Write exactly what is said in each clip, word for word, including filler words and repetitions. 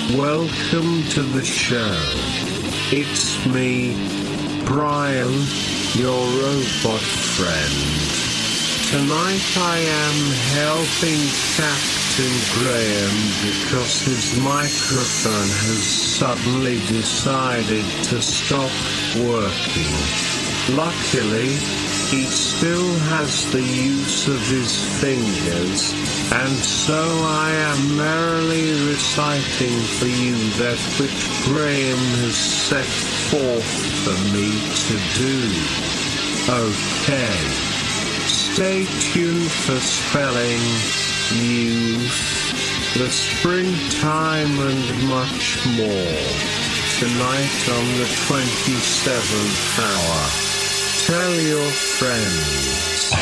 Welcome to the show. It's me, Brian, your robot friend. Tonight I am helping Captain Graham because his microphone has suddenly decided to stop working. Luckily, he still has the use of his fingers, and so I am merrily reciting for you that which Graham has set forth for me to do. Okay. Stay tuned for spelling, youth, the springtime and much more. Tonight on the twenty-seventh hour. Tell your friends.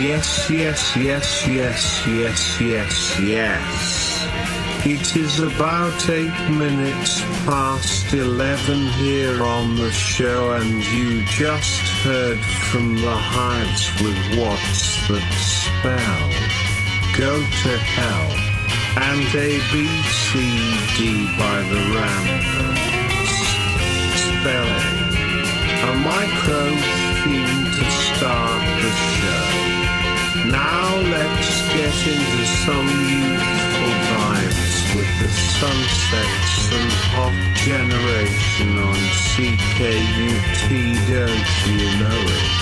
Yes, yes, yes, yes, yes, yes, yes. It is about eight minutes past eleven here on the show, and you just heard from the Hives with What's That Spell? Go to Hell, and A B C D by the Ramblers. Spelling. A micro theme to start the show. Now let's get into some youthful vibes with the Sunsets and Hot Generation on C K U T, don't you know it?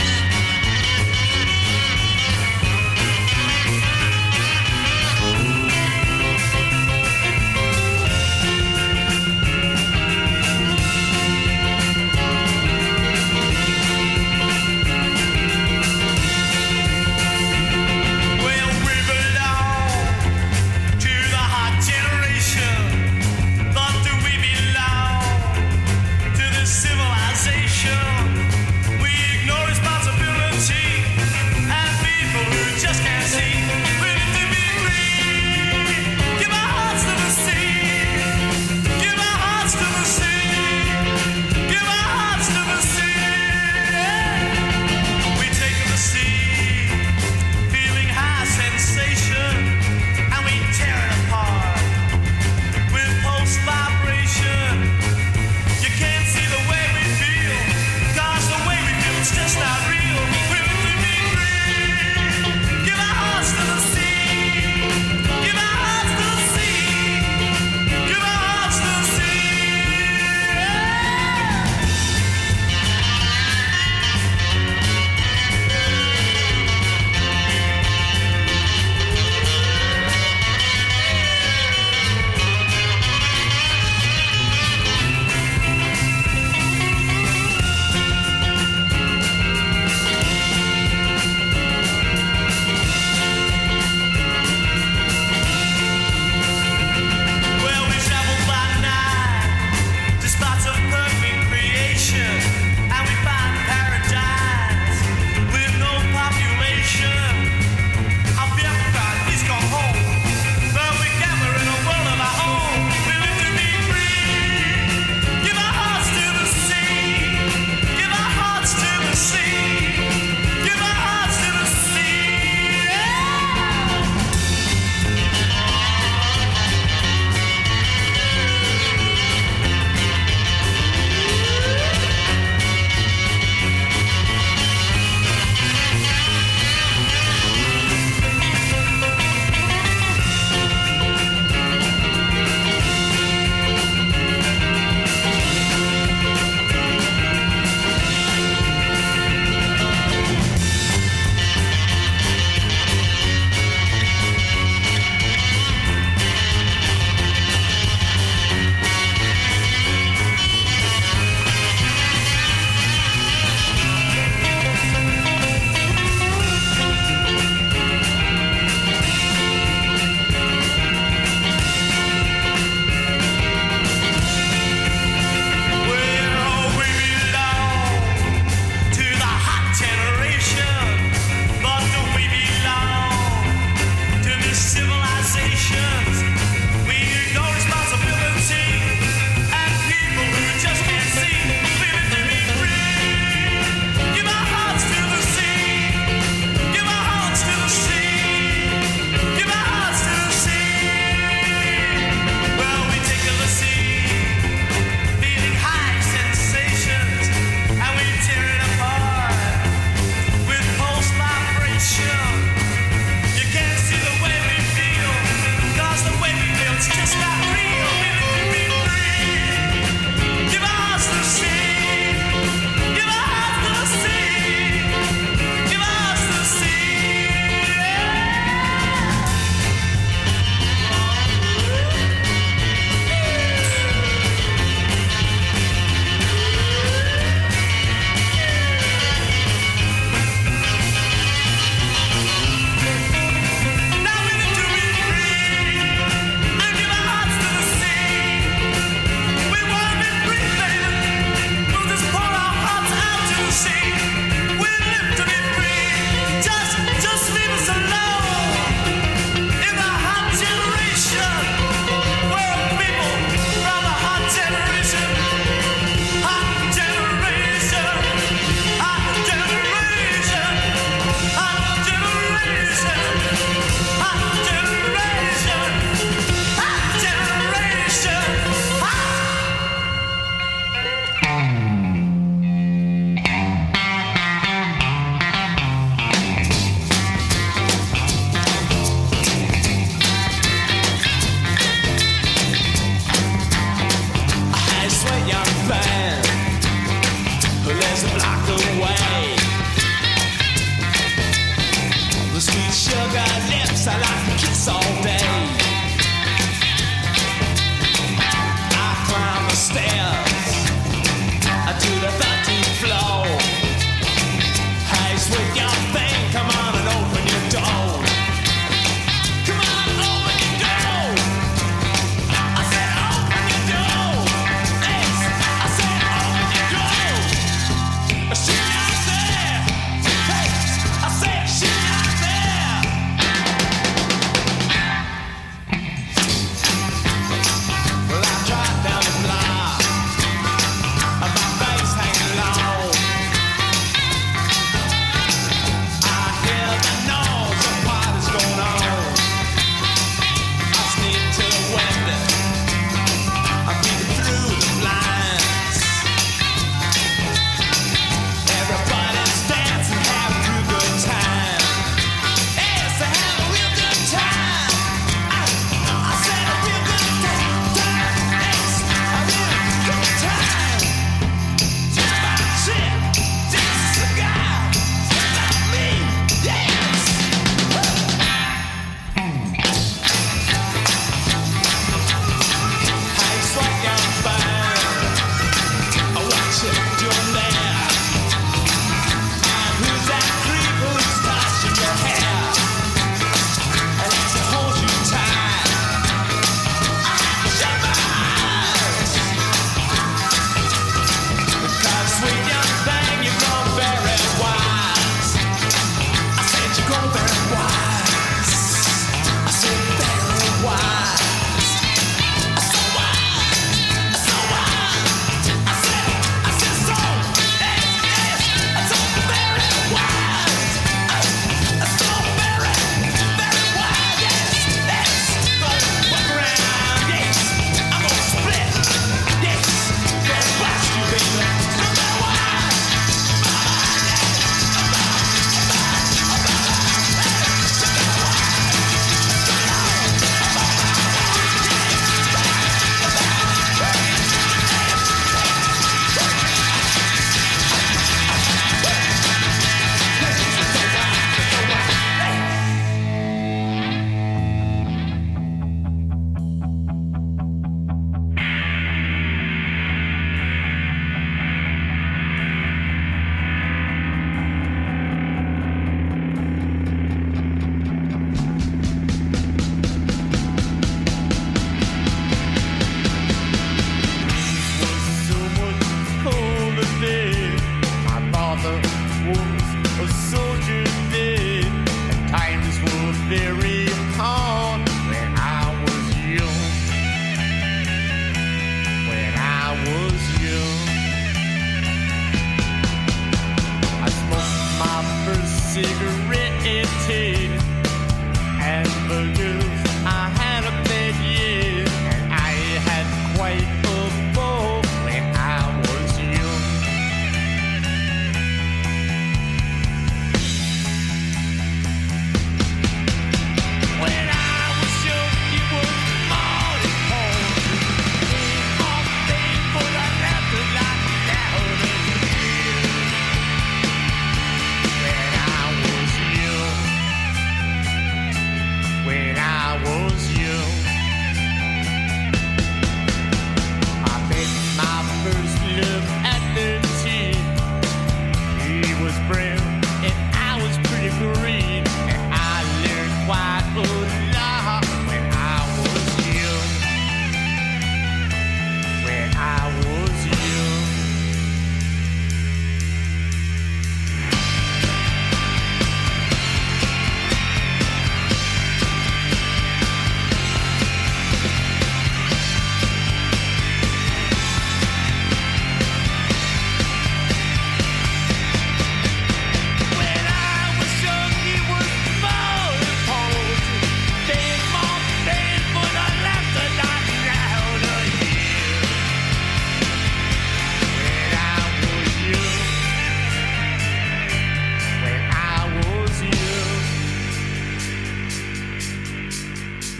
We ignore responsibility.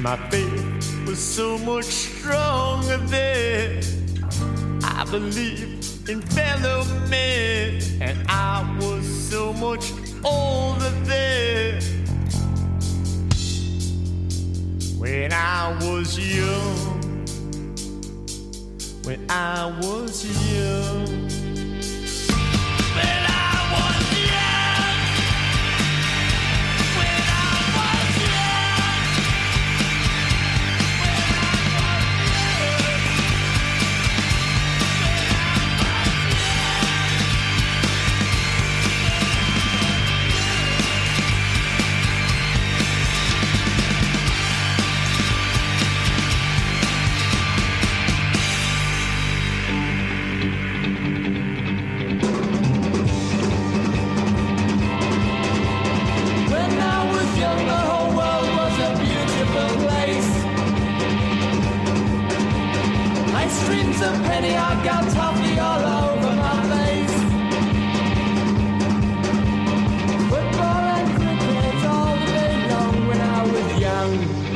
My faith was so much stronger then. I believed in fellow men, and I was so much older then. When I was young, when I was young. Streams of penny, I got toffee all over my face. Football and cricket all day long when I was young.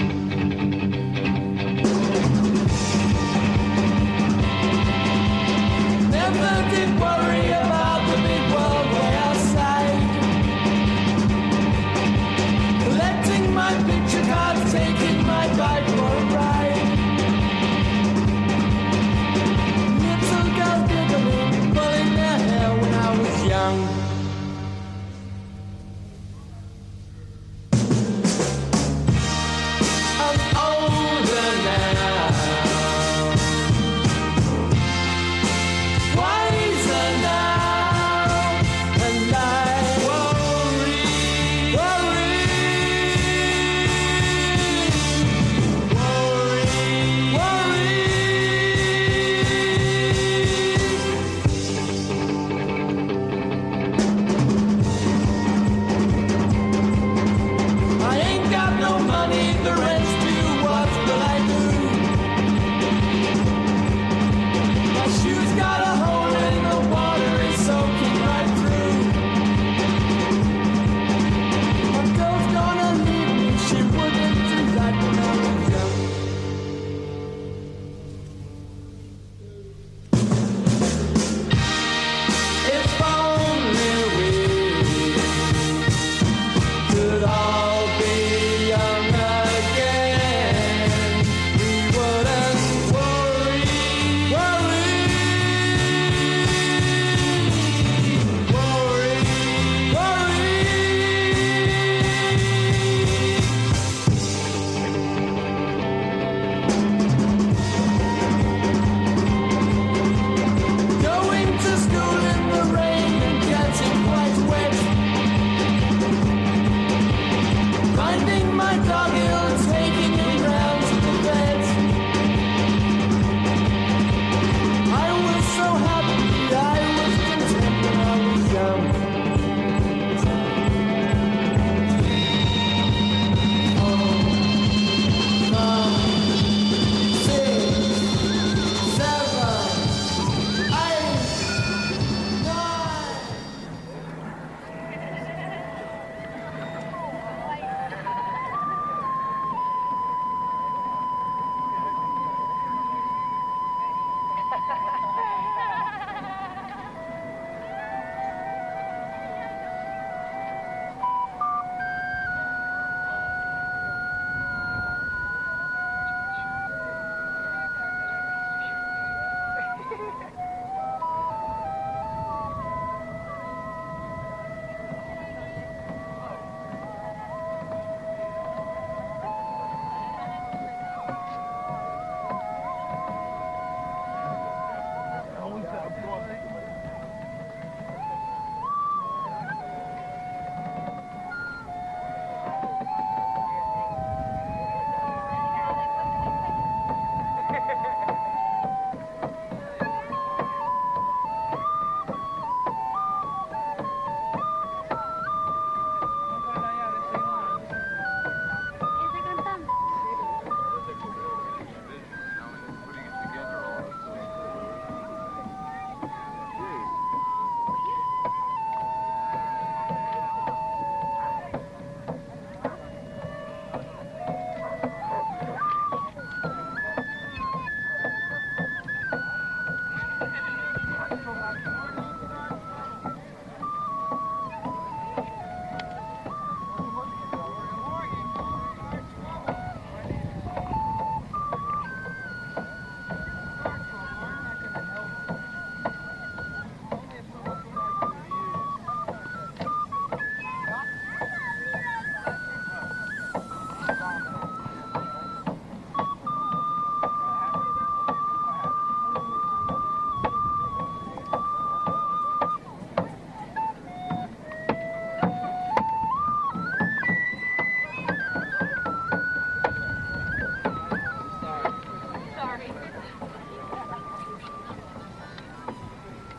Never did worry about the big world way outside. Collecting my picture cards, taking my bike for a ride.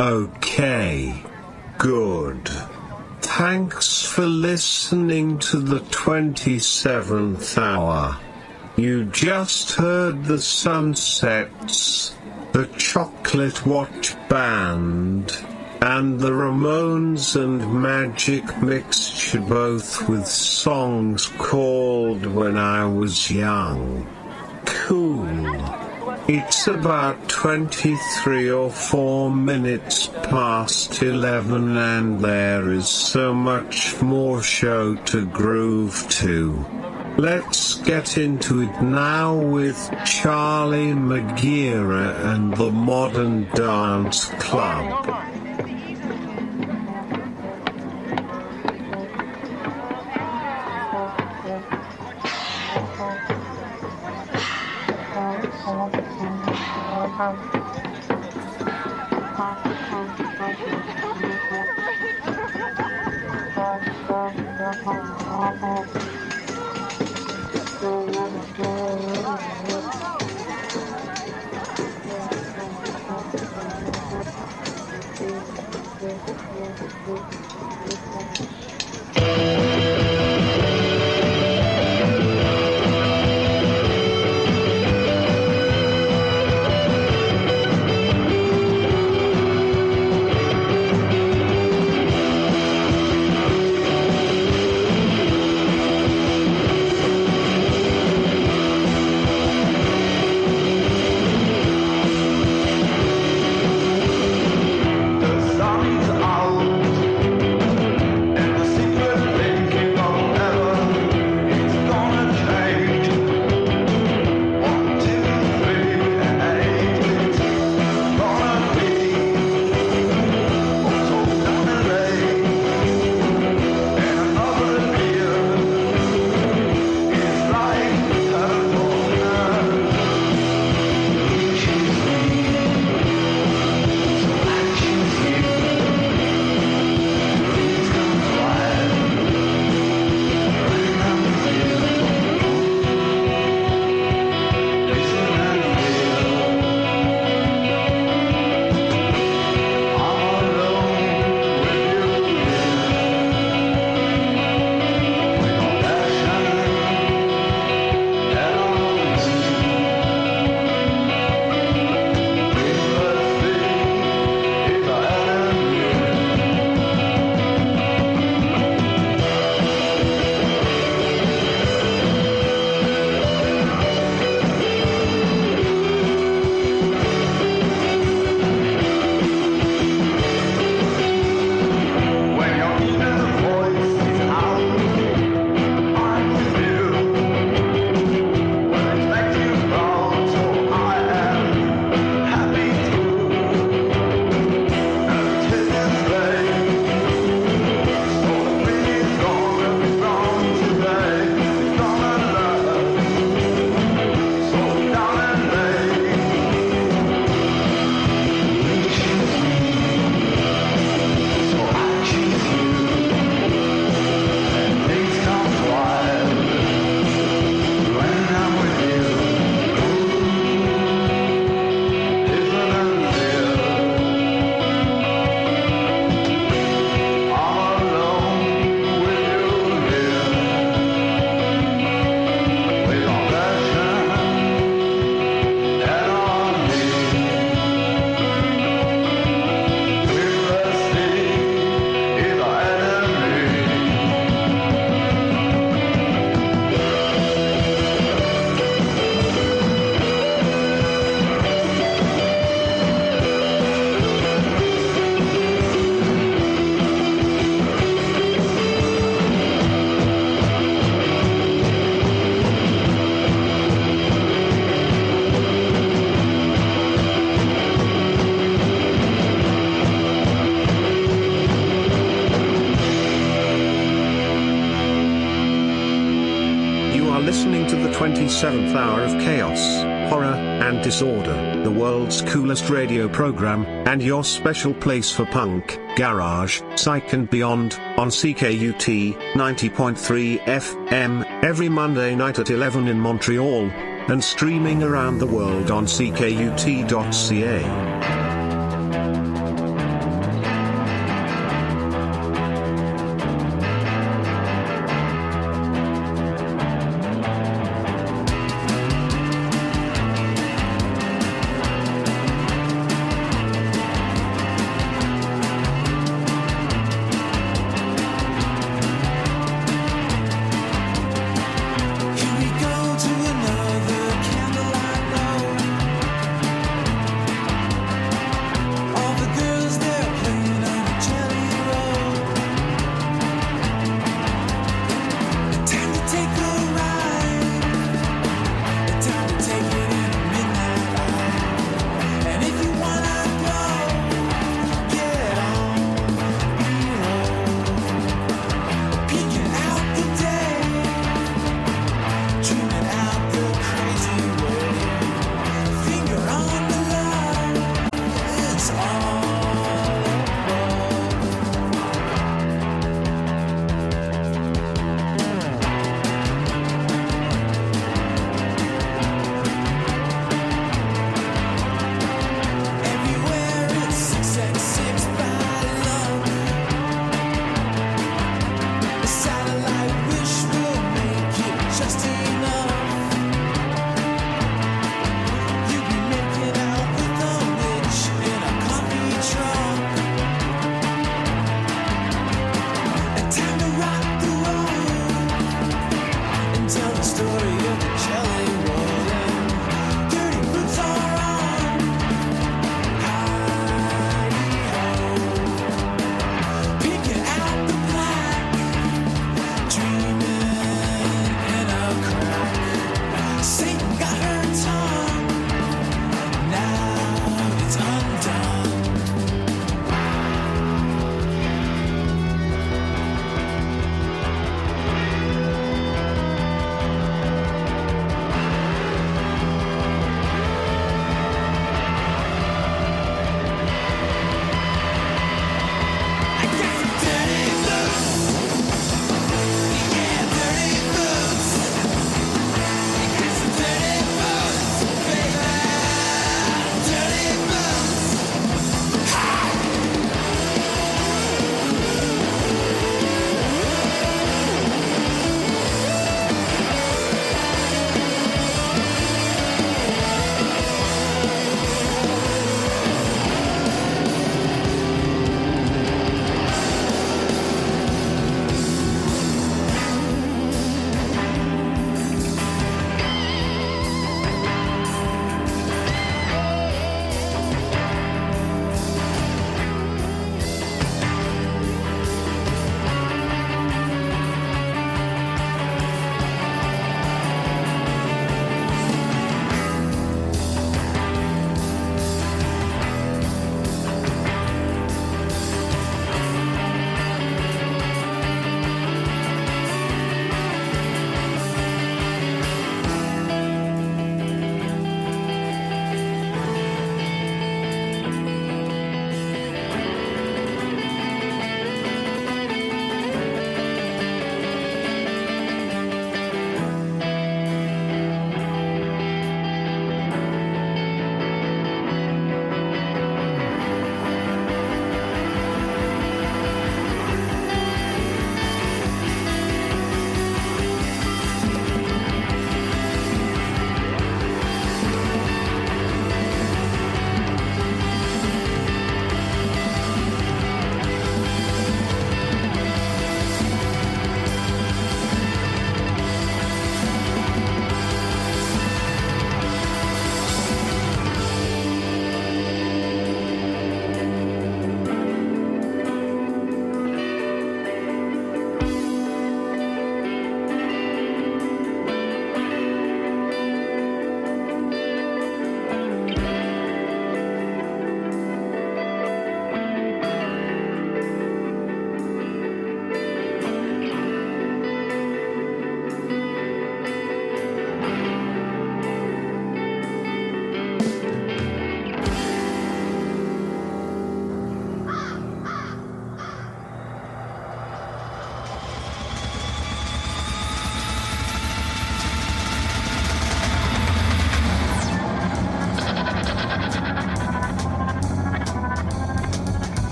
Okay. Good. Thanks for listening to the twenty-seventh hour. You just heard the Sunsets, the Chocolate Watch Band, and the Ramones and Magic Mixture, both with songs called When I Was Young. Cool. It's about twenty-three or four minutes past eleven and there is so much more show to groove to. Let's get into it now with Charlie Magira and the Modern Dance Club. twenty-seventh hour of chaos, horror, and disorder, the world's coolest radio program, and your special place for punk, garage, psych and beyond, on C K U T, ninety point three F M, every Monday night at eleven in Montreal, and streaming around the world on C K U T dot C A.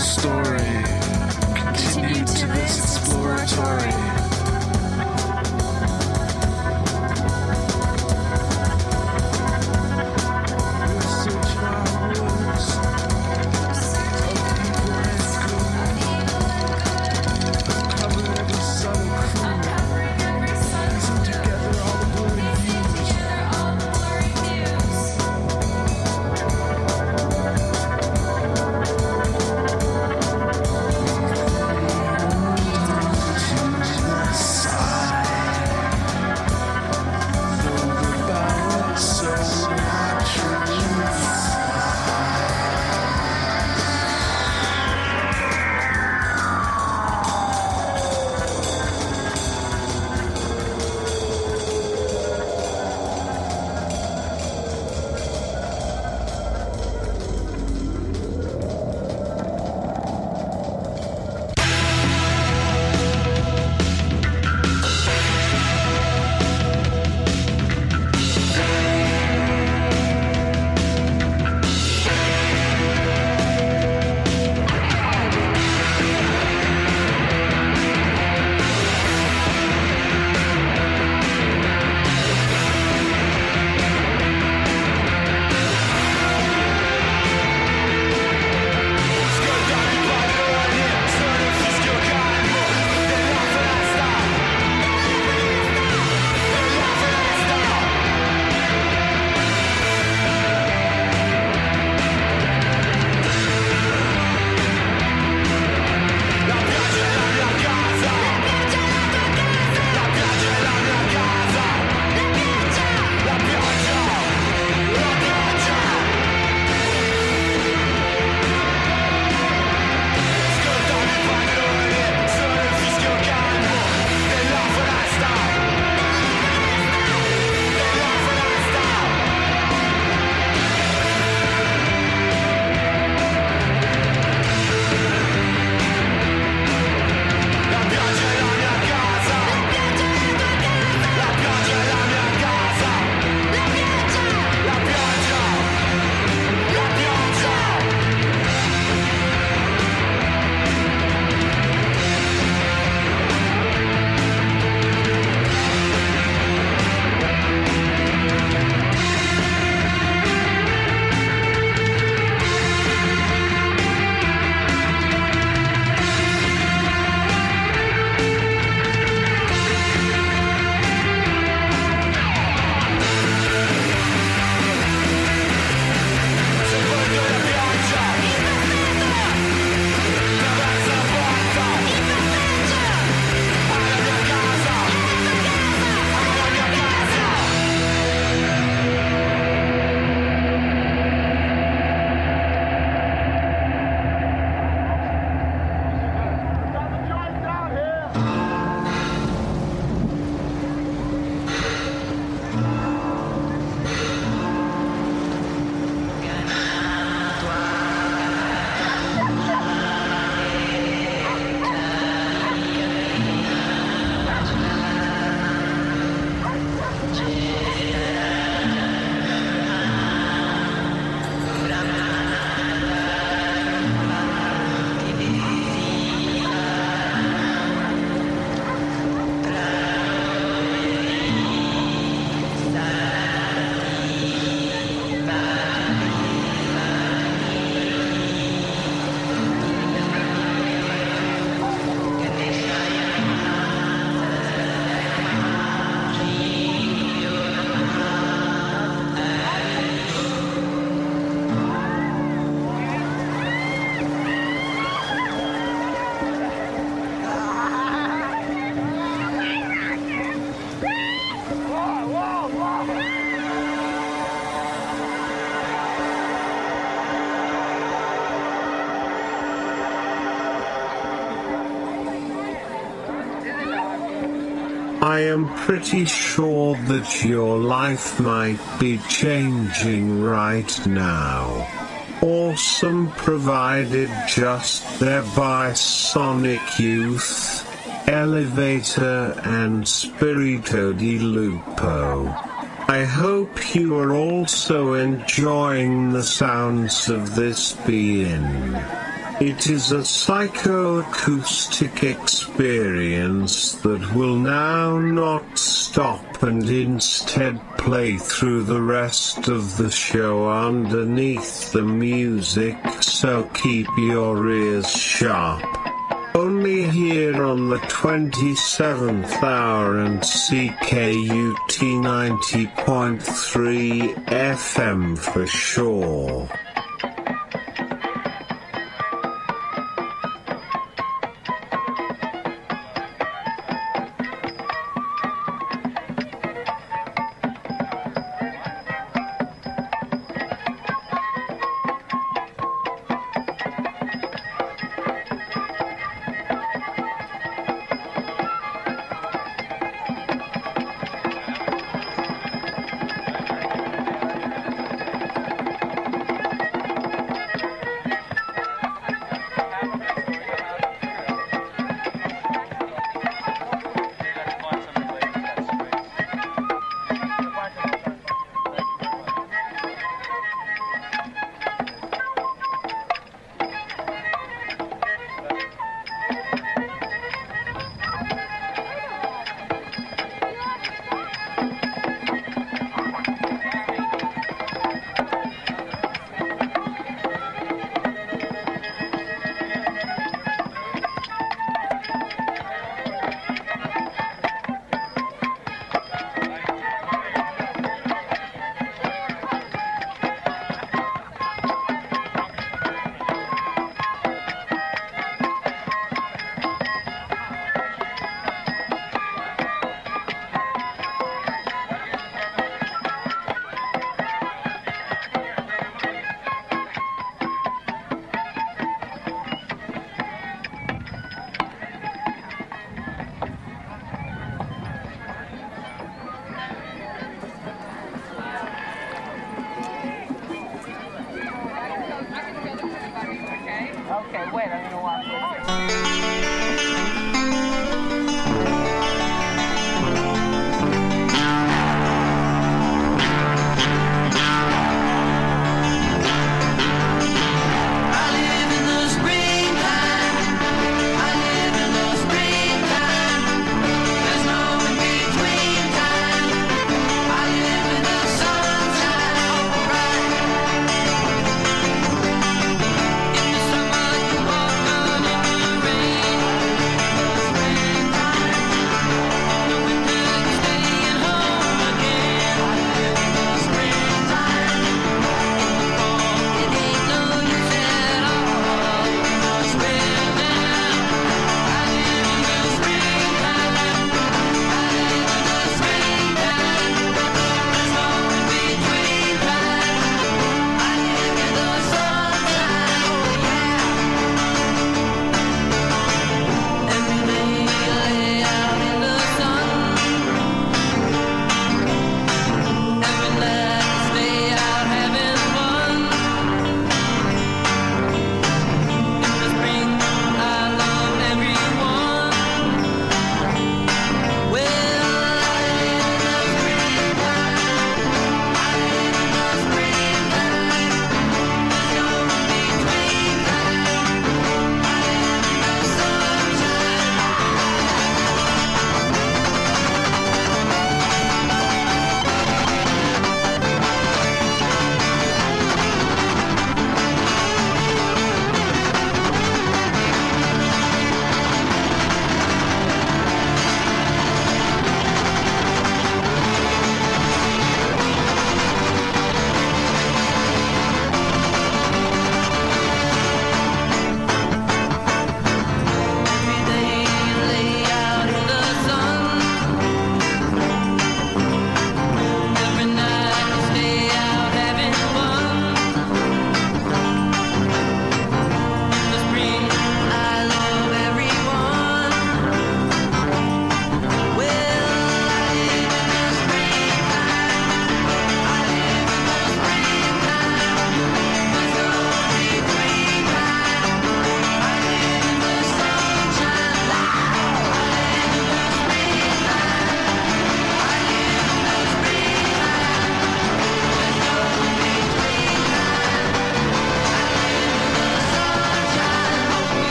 story. Continue to this exploratory. I am pretty sure that your life might be changing right now. Awesome provided just there by Sonic Youth, Elevator and Spirito di Lupo. I hope you are also enjoying the sounds of this being. It is a psychoacoustic experience that will now not stop and instead play through the rest of the show underneath the music, so keep your ears sharp. Only here on the twenty-seventh hour and C K U T ninety point three F M for sure.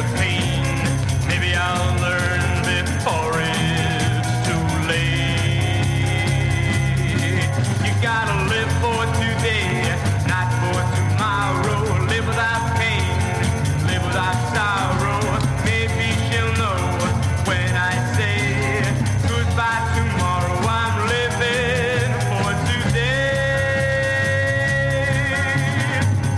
the pain. Maybe I'll learn before it's too late. You gotta live for today, not for tomorrow. Live without pain, live without sorrow. Maybe she'll know when I say goodbye tomorrow. I'm living for today.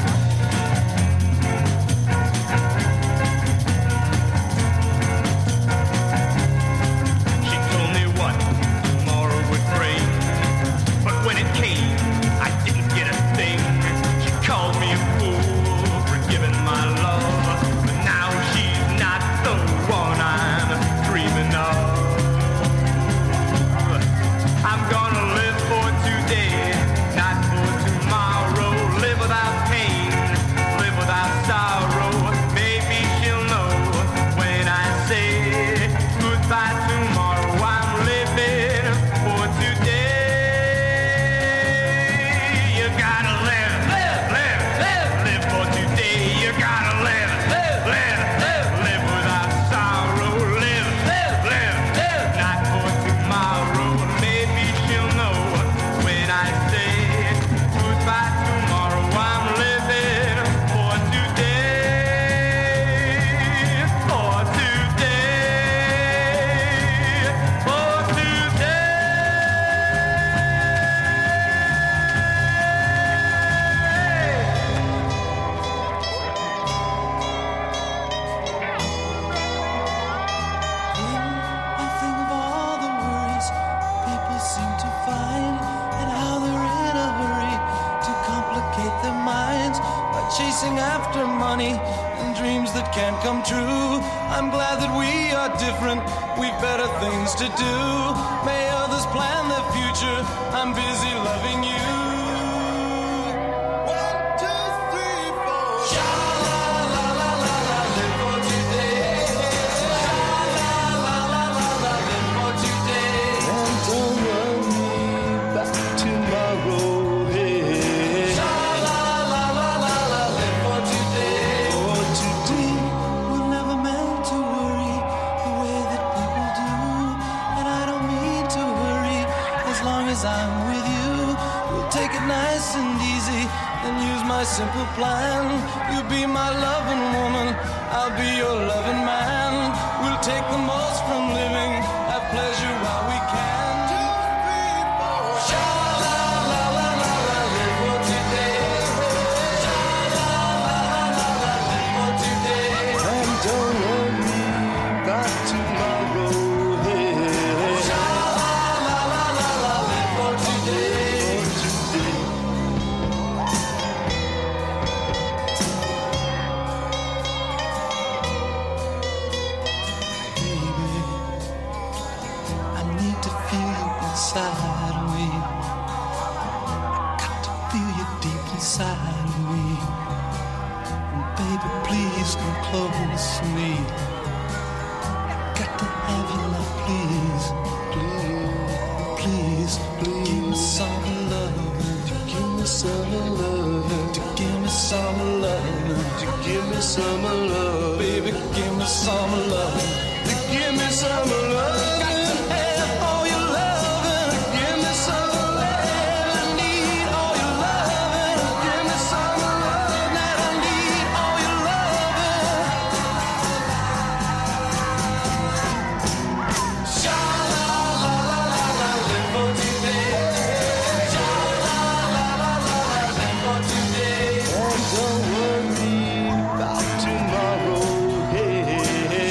She told me what tomorrow would bring, but when it came, I didn't get a thing. She called me a fool for giving my love, but now she's not the one I'm dreaming of. I'm gonna live for today, not for tomorrow. Live without pain, live without sorrow. Maybe she'll know when I say goodbye tomorrow. I'm living for today. You gotta live, live, live, live, live for today. You gotta live, live, live, live, live without sorrow. Live, live, live, live, not for tomorrow. Maybe she'll know when I say goodbye tomorrow. I'm living for today, for today, for today. I think of all the worries people seem to find, and how they're in a hurry to complicate their minds by chasing after money and dreams that can't come true. I'm glad that we are different, we've better things to do. May others plan their future, I'm busy loving you. One, two, three, four. Sha-la-la-la-la-la, live for today. Sha-la-la-la-la-la, live for today. And don't run me back tomorrow. Hey. Sha-la-la-la-la-la, live for today. For today, we're never meant to worry the way that people do. And I don't mean to hurry, as long as I'm with you. We'll take it nice and easy and use my simple plan. You'll be my loving woman, I'll be your loving man. We'll take the most from living, have pleasure while we can. Two, three, four. Sha-la-la-la-la-la, live for today. Sha-la-la-la-la-la, live for today. And don't worry about tomorrow. Hey. Sha-la-la-la-la-la, live for today. For today. Baby, I need to feel you inside of me. I got to feel you deep inside of me. And baby, please come close to me. Got to have you now, please. Please, please, give me some love. To give me some love. To give me some love. To give me some love. Baby, give me some love. To give me some love. Got to have all your loving. Give me some love. I need all your loving. Give me some love. That I need all your loving. Sha-la-la-la-la-la, live for today. Sha-la-la-la-la-la, live for today. And don't worry about tomorrow. Hey, hey, hey.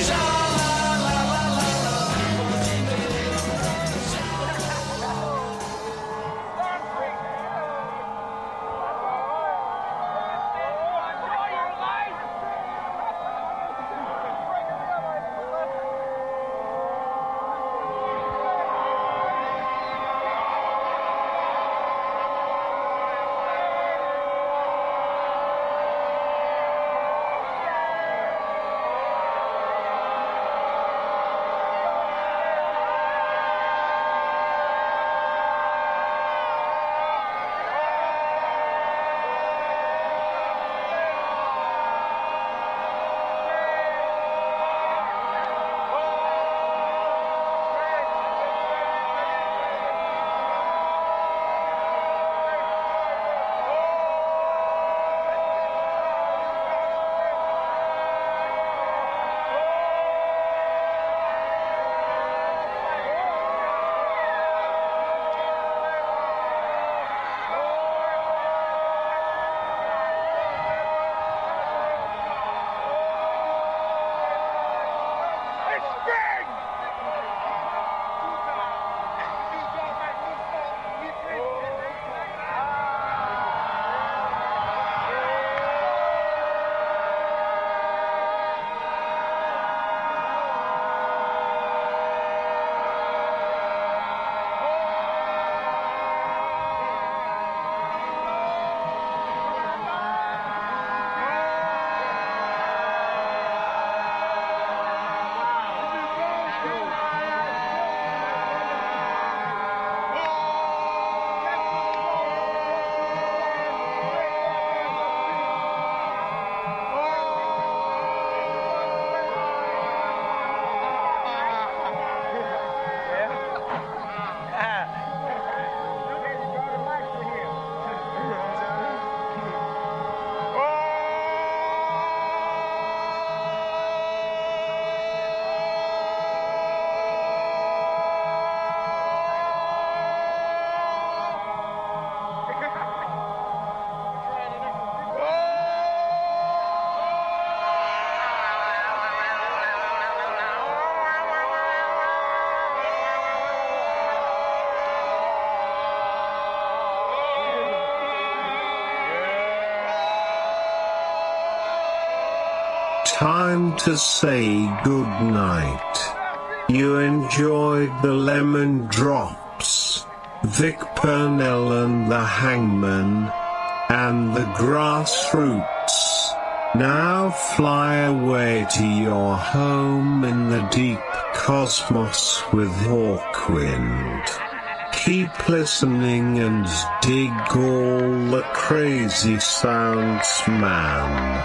time to say goodnight. You enjoyed the Lemon Drops, Vic Purnell and the Hangman, and the Grassroots. Now fly away to your home in the deep cosmos with Hawkwind. Keep listening and dig all the crazy sounds, man.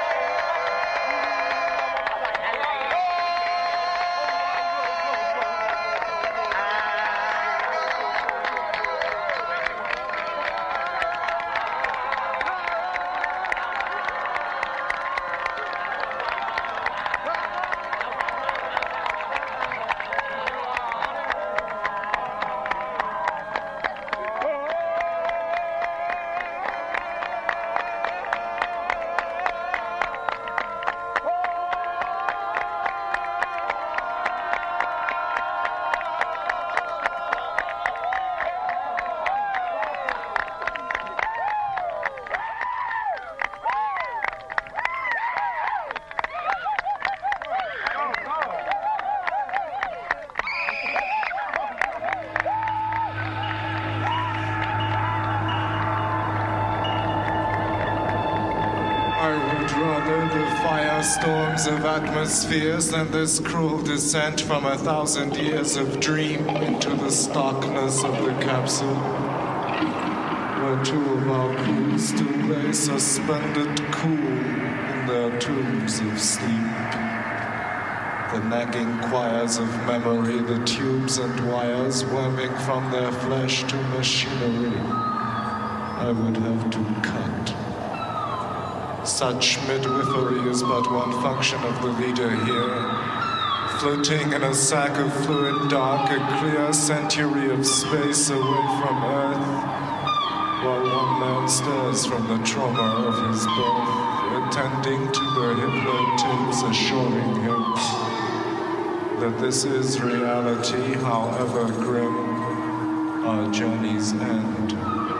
Storms of atmospheres and this cruel descent from a thousand years of dream into the starkness of the capsule, where two of our crew still lay suspended cool in their tombs of sleep. The nagging choirs of memory, the tubes and wires worming from their flesh to machinery, I would have to cut. Such midwifery is but one function of the leader here. Floating in a sack of fluid dark, a clear century of space away from Earth, while one man stares from the trauma of his birth, attending to the hypnotics, assuring him that this is reality, however grim our journey's end.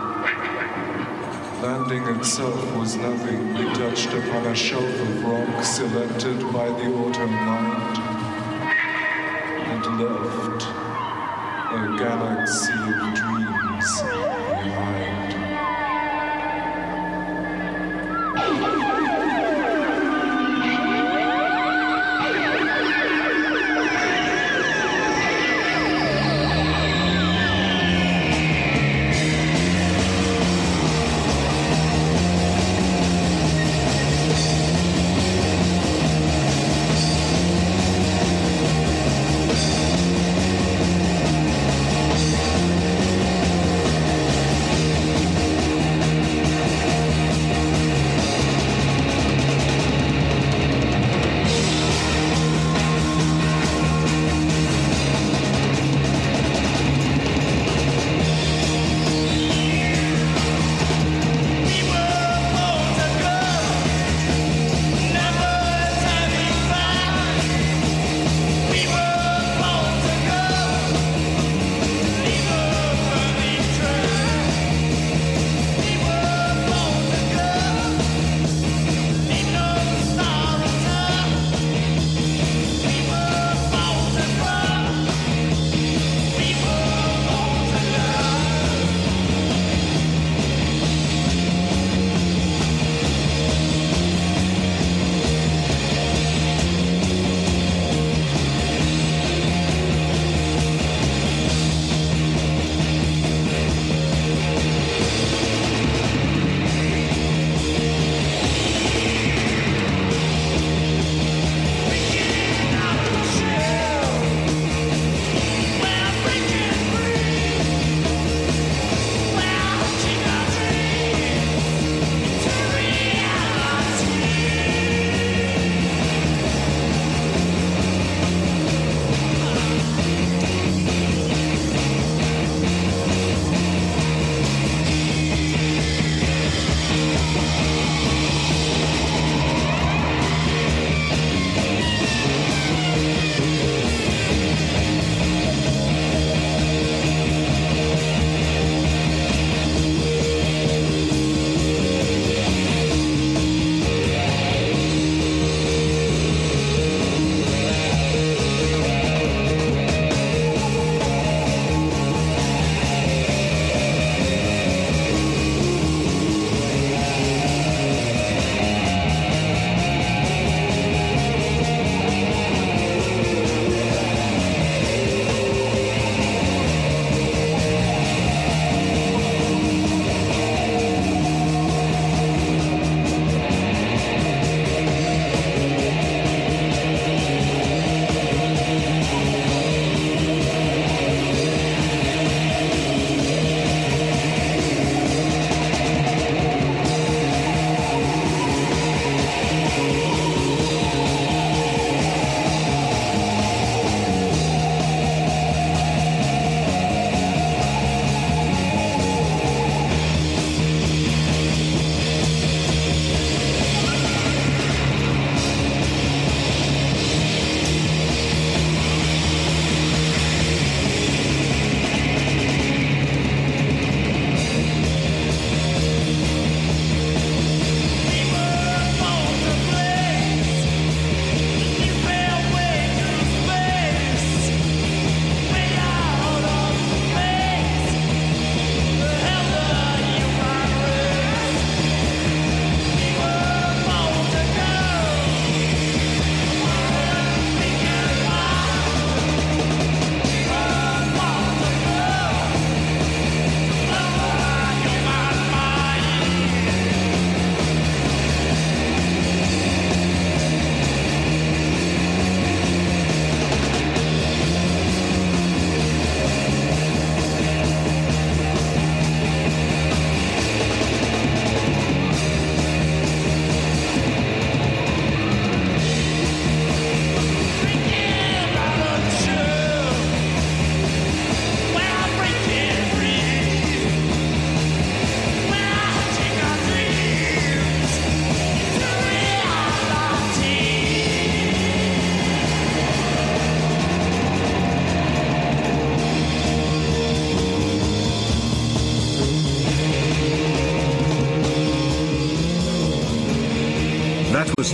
Landing itself was nothing. We touched upon a shelf of rock selected by the auto mind and left a galaxy of dreams behind.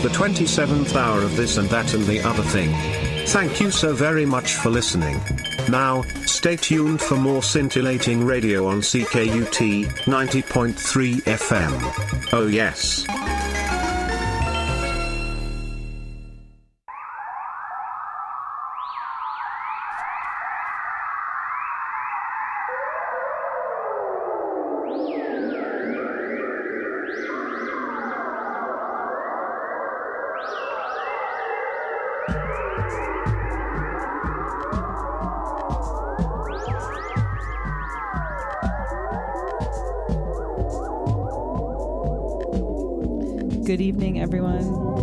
the twenty-seventh hour of This and That and the Other Thing. Thank you so very much for listening. Now, stay tuned for more scintillating radio on C K U T ninety point three F M. Oh yes. Good evening, everyone.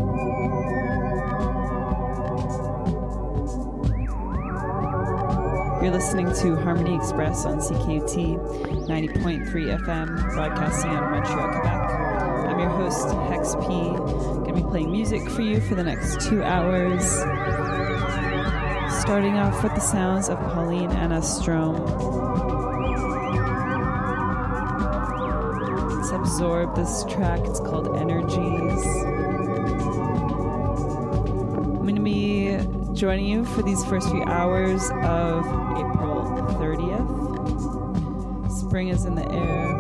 You're listening to Harmony Express on C K U T ninety point three F M, broadcasting out of Montreal, Quebec. I'm your host, Hex P. Going to be playing music for you for the next two hours. Starting off with the sounds of Pauline Anna Strom. Absorb this track. It's called Energies. I'm going to be joining you for these first few hours of April thirtieth. Spring is in the air.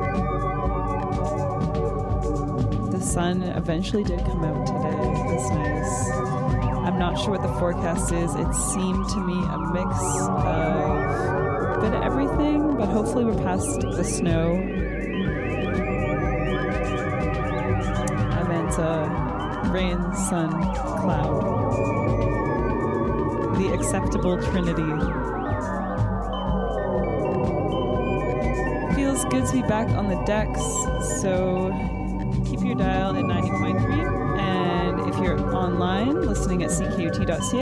The sun eventually did come out today. That's nice. I'm not sure what the forecast is. It seemed to me a mix of a bit of everything, but hopefully we're past the snow. Uh, rain, sun, cloud. The acceptable trinity. Feels good to be back on the decks, so keep your dial at ninety point three, and if you're online listening at c k u t dot c a